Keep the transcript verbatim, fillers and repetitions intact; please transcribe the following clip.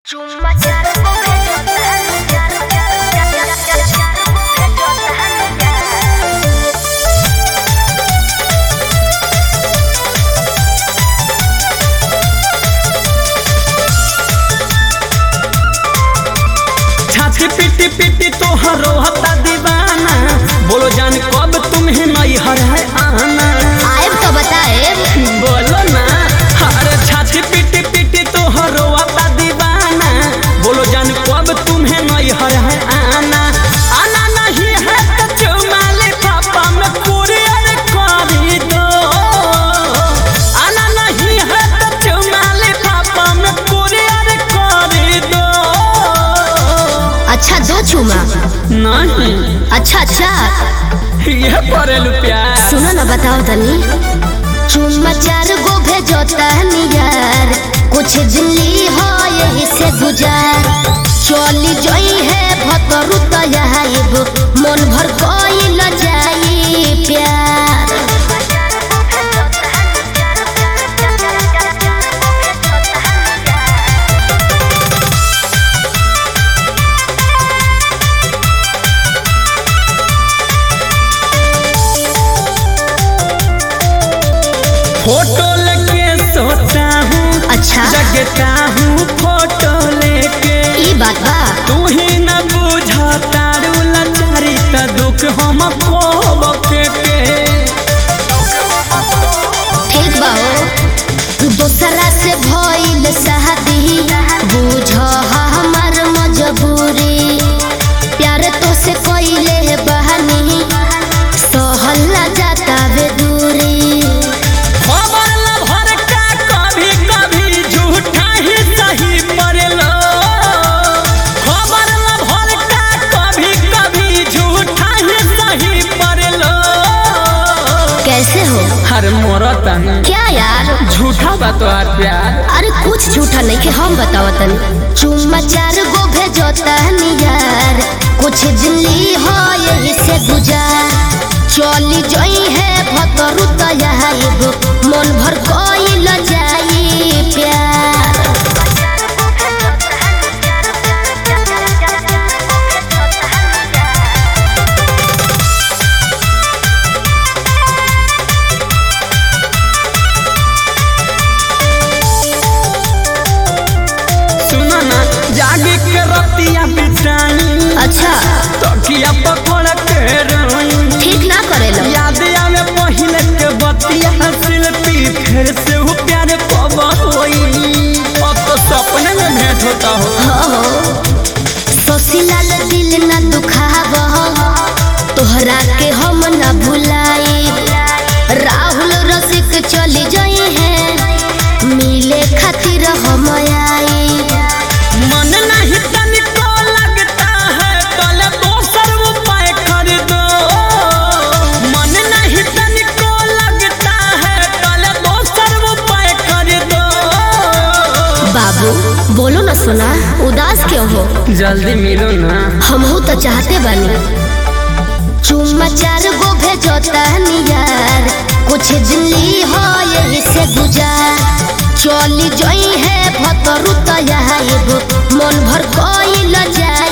चुम्मा चार को भेजो तहनी चार चार चार चार चार को भेजो तहनी छाती पीटी पीटी तोहरो हता दीवाना। बोलो जान कब तुम्हें नहीं हर है आना। आएब तो बताए बोलो ना। अरे छाती पीटी पीटी तोहरो हता दीवाना। बोलो जान कब तुम्हें नहीं हर है आना। आना नहीं है तो चुमा ले पापा में कुरियर कर दो। आना नहीं है तो चुमा ले पापा में कुरियर कर दो। अच्छा दो चुमा नहीं अच्छा अच्छा ये परेलू प्यार। सुनो ना बताओ तनी चुम्मा चार गो भेजो तहनी यार। कुछ दिल्ली हो यही से गुजार। चली जोई है भतरू तयाइब मन भर कोई न जाई प्यार। फोटो लेके सोता हूँ अच्छा जगता हूँ फोटो लेके। ई बात बा तू ही न बुझता लाचारी त दुख हम के ठीक बा हो दूसरा से भइल शादी बुझ हमर मजबूरी। प्यार तो से कइले बहानी सहल ना जाता वे दूरी। खबर ल भर का कभी कभी झूठा ही सही पड़ेलो। खबर ल भर का कभी कभी झूठा ही सही पड़ेलो। कैसे हो हर मोरता क्या यार झूठा बात प्यार। अरे कुछ झूठा नहीं के हम बताओ तनी चुम्मा चार गो भेजो तहनी यार। कुछ दिल्ली हो यही से गुजार। चली जोई है भतरू तयाइब मन भर कोई न जाई प्यार। सुनो ना जागे के रतिया बिताई। अच्छा तकिया पकड़ के रोई। ठीक ना करेलो याद आवे पहिले के बतिया शिल्पी फिर से वो प्यार पवन होई। अब तो सपने में भेंट होता हो। हो सोसिलाल दिल ना दुखाव तोहरा के हम ना भुलाई। राहुल रसिक चली जाई है मिले खातिर हम आई। मन नहीं तनिको लगता है कल दोसर उपाय कर दो। मन नहीं तनिको लगता है कल दोसर उपाय कर दो। बाबू बोलो ना सोना उदास क्यों हो। जल्दी मिलो ना। हमहू तो चाहते बानी चुम्मा चार गो भेजो तहनी यार। कुछ दिल्ली हो यही से गुजार। चली जोई है भतरू तयाइब मन भर कोई न जाई।